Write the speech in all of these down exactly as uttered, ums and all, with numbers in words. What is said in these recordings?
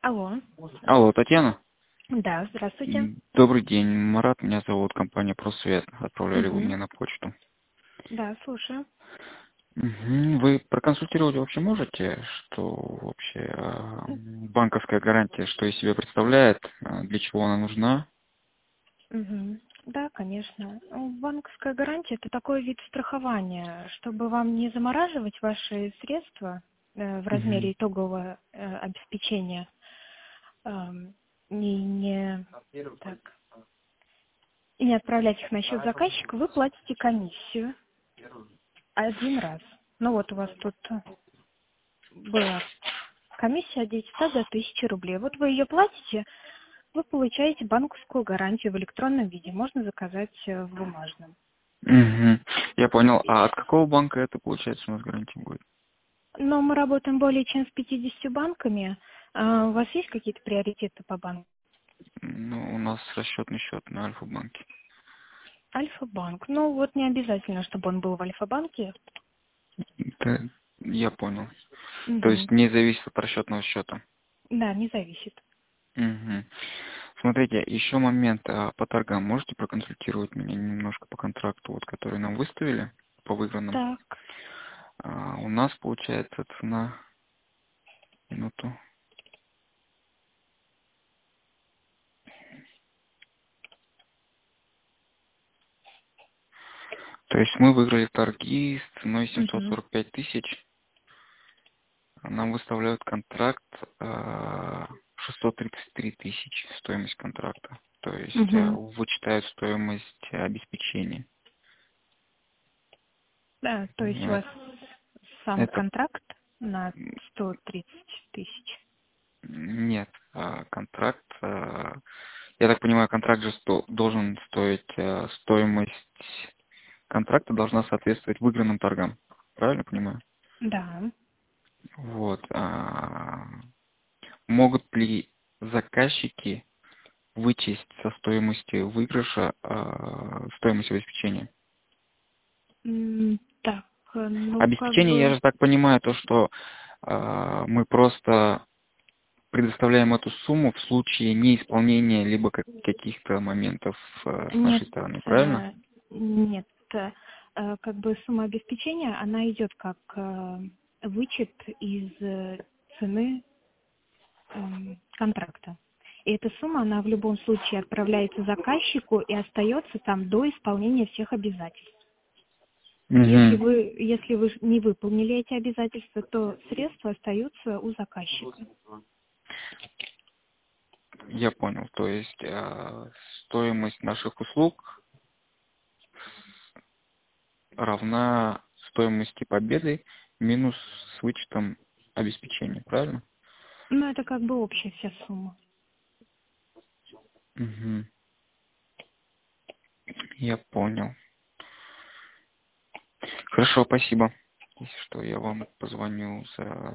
Алло. Алло, Татьяна. Да, здравствуйте. М, Добрый день, Марат, меня зовут, компания «Просвет». Отправляли вы Угу. мне на почту. Да, слушаю. Мгм. Вы проконсультировать вообще можете, что вообще э, банковская гарантия, что из себя представляет, э, для чего она нужна? Угу. Да, конечно. Ну, банковская гарантия– это такой вид страхования, чтобы вам не замораживать ваши средства э, в Мгм. размере итогового э, обеспечения, эм, не, не, так, и не отправлять их на счет заказчика, вы платите комиссию один раз. Ну вот у вас тут была комиссия от девятисот до тысячи рублей. Вот вы ее платите, вы получаете банковскую гарантию в электронном виде. Можно заказать э, в бумажном. Мгм. Я понял. А от какого банка это получается у нас гарантия будет? Но мы работаем более чем с пятьюдесятью банками. А у вас есть какие-то приоритеты по банку? Ну, у нас расчетный счет на Альфа-банке. Альфа-банк. Ну вот не обязательно, чтобы он был в Альфа-банке. Да, я понял. То Мгм. есть не зависит от расчетного счета. Да, не зависит. Мгм. Смотрите, еще момент а, по торгам. Можете проконсультировать меня немножко по контракту, вот, который нам выставили по выигранным? Так. А, у нас получается цена, минуту. То есть мы выиграли торги с ценой семьсот Мгм. сорок пять тысяч. Нам выставляют контракт а, шестьсот тридцать три тысячи стоимость контракта. То есть а, Мгм. вычитают стоимость обеспечения. Да, то есть у Вот. вас сам Это контракт на сто тридцать тысяч. нет, а, контракт. а, Я так понимаю, контракт же сто- должен стоить, а, стоимость контракта должна соответствовать выигранным торгам. Правильно понимаю? Да. Вот. а, Могут ли заказчики вычесть со стоимости выигрыша а, стоимость обеспечения? М, Так, э, ну как Обеспечение, я бы же так понимаю, то, что а, мы просто предоставляем эту сумму в случае неисполнения либо как- каких-то моментов а, с нет, нашей стороны, правильно? э, нет, э, э, как бы сумма обеспечения, она идет как э, вычет из э, цены эм, контракта. И эта сумма, она в любом случае отправляется заказчику и остается там до исполнения всех обязательств. Если Угу. вы, если вы не выполнили эти обязательства, то средства остаются у заказчика. Я понял. То есть а, стоимость наших услуг равна стоимости победы минус с вычетом обеспечения, правильно? Ну, это как бы общая вся сумма. Угу. Я понял. Хорошо, спасибо. Если что, я вам позвоню за...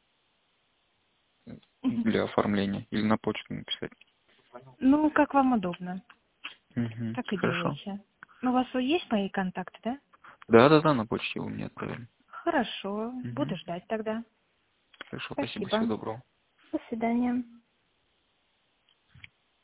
Мгм. для оформления или на почту написать. Ну, как вам удобно, Угу. так и Хорошо. делайте. Ну, у вас есть мои контакты, да? Да-да-да, на почте вы мне отправили. Хорошо, Угу. буду ждать тогда. Хорошо, спасибо, всего Спасибо. доброго. До свидания.